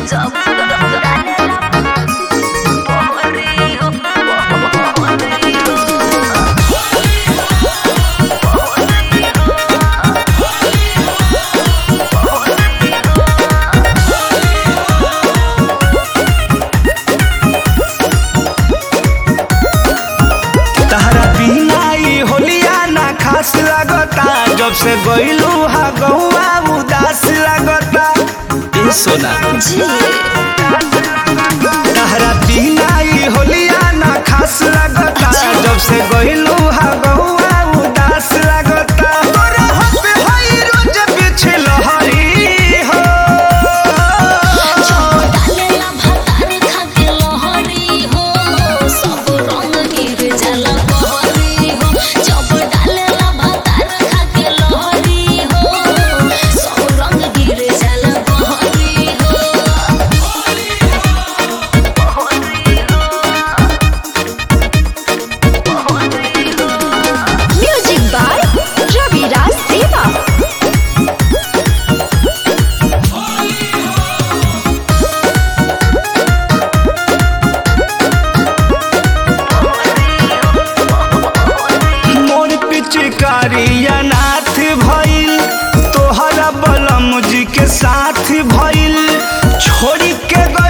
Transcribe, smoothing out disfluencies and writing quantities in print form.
जब से गइलू हा गहुआ उदास लागता ए सोना तहरा बिना ई होलिया ना खास लागता जब से गइलू हा गहुआ उदास लागता तोरा हाथ हई रोज पीछे लहरी हो डालेला भातार खाके लहरी हो सब रंग गिर जाला बहरी हो जब डालेला भातार खाके लहरी हो सब रंग गिर जाला बहरी हो म्यूजिक बाय रविराज देवा। मोर पिचकारी अनाथ भइल तोहरा बलम जी के साथ भइल छोड़ी के